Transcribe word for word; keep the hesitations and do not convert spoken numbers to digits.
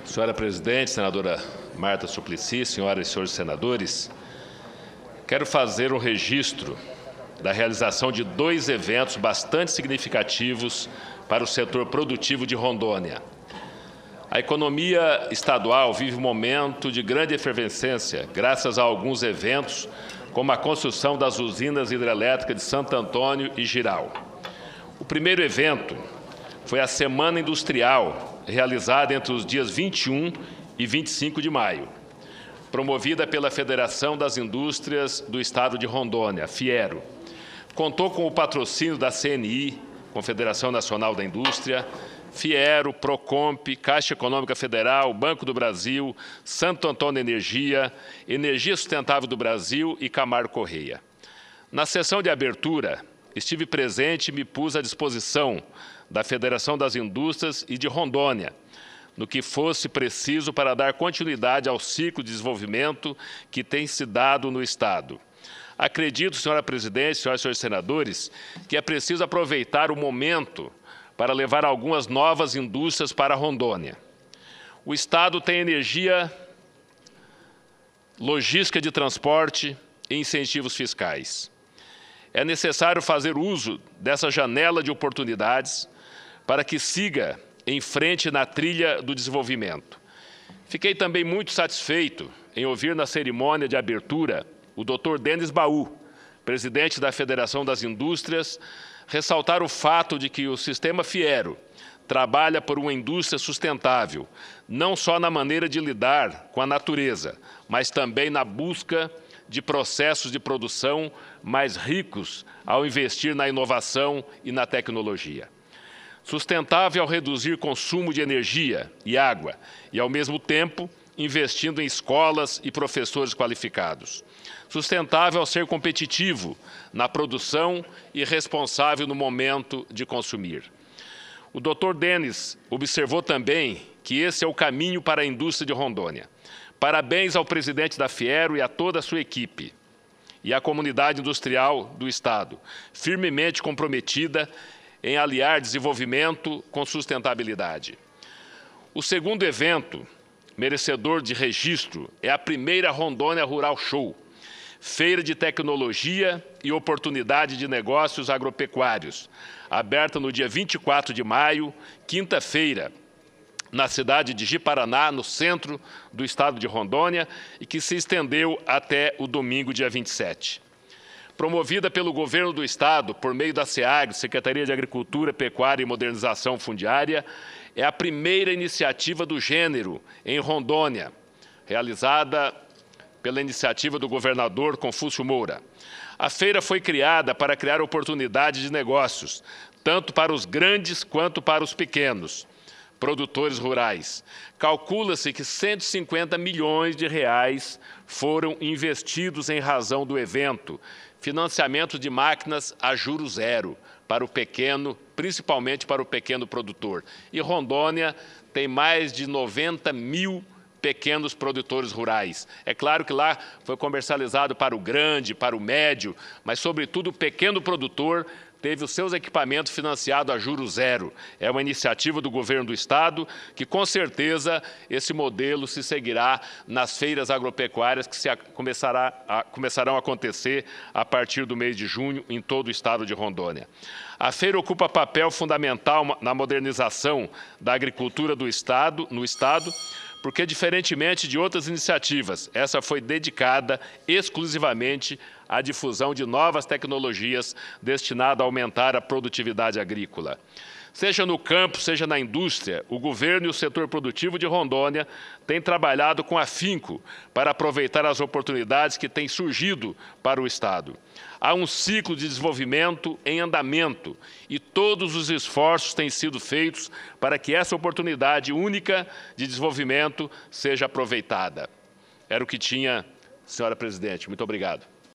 Senhora Presidente, Senadora Marta Suplicy, senhoras e senhores senadores, quero fazer um registro da realização de dois eventos bastante significativos para o setor produtivo de Rondônia. A economia estadual vive um momento de grande efervescência, graças a alguns eventos, como a construção das usinas hidrelétricas de Santo Antônio e Jirau. O primeiro evento foi a Semana Industrial, realizada entre os dias vinte e um e vinte e cinco de maio, promovida pela Federação das Indústrias do Estado de Rondônia, FIERO. Contou com o patrocínio da C N I, Confederação Nacional da Indústria, FIERO, Procomp, Caixa Econômica Federal, Banco do Brasil, Santo Antônio Energia, Energia Sustentável do Brasil e Camargo Correia. Na sessão de abertura, estive presente e me pus à disposição da Federação das Indústrias e de Rondônia, no que fosse preciso para dar continuidade ao ciclo de desenvolvimento que tem se dado no Estado. Acredito, senhora Presidente, senhoras e senhores senadores, que é preciso aproveitar o momento para levar algumas novas indústrias para Rondônia. O Estado tem energia, logística de transporte e incentivos fiscais. É necessário fazer uso dessa janela de oportunidades para que siga em frente na trilha do desenvolvimento. Fiquei também muito satisfeito em ouvir na cerimônia de abertura o doutor Denis Baú, presidente da Federação das Indústrias, ressaltar o fato de que o sistema FIERO trabalha por uma indústria sustentável, não só na maneira de lidar com a natureza, mas também na busca de processos de produção mais ricos ao investir na inovação e na tecnologia. Sustentável ao reduzir consumo de energia e água e, ao mesmo tempo, investindo em escolas e professores qualificados. Sustentável ao ser competitivo na produção e responsável no momento de consumir. O doutor Denis observou também que esse é o caminho para a indústria de Rondônia. Parabéns ao presidente da FIERO e a toda a sua equipe e à comunidade industrial do Estado, firmemente comprometida em aliar desenvolvimento com sustentabilidade. O segundo evento, merecedor de registro, é a primeira Rondônia Rural Show, feira de tecnologia e oportunidade de negócios agropecuários, aberta no dia vinte e quatro de maio, quinta-feira, na cidade de Ji-Paraná, no centro do estado de Rondônia, e que se estendeu até o domingo, dia vinte e sete. Promovida pelo governo do estado, por meio da SEAGRE, Secretaria de Agricultura, Pecuária e Modernização Fundiária, é a primeira iniciativa do gênero em Rondônia, realizada pela iniciativa do governador Confúcio Moura. A feira foi criada para criar oportunidades de negócios, tanto para os grandes quanto para os pequenos produtores rurais. Calcula-se que cento e cinquenta milhões de reais foram investidos em razão do evento, financiamento de máquinas a juros zero para o pequeno, principalmente para o pequeno produtor. E Rondônia tem mais de noventa mil pequenos produtores rurais. É claro que lá foi comercializado para o grande, para o médio, mas, sobretudo, o pequeno produtor teve os seus equipamentos financiados a juros zero. É uma iniciativa do governo do estado que, com certeza, esse modelo se seguirá nas feiras agropecuárias que se começará a, começarão a acontecer a partir do mês de junho em todo o estado de Rondônia. A feira ocupa papel fundamental na modernização da agricultura do estado, no estado, porque, diferentemente de outras iniciativas, essa foi dedicada exclusivamente à difusão de novas tecnologias destinadas a aumentar a produtividade agrícola. Seja no campo, seja na indústria, o governo e o setor produtivo de Rondônia têm trabalhado com afinco para aproveitar as oportunidades que têm surgido para o estado. Há um ciclo de desenvolvimento em andamento e todos os esforços têm sido feitos para que essa oportunidade única de desenvolvimento seja aproveitada. Era o que tinha, senhora Presidente. Muito obrigado.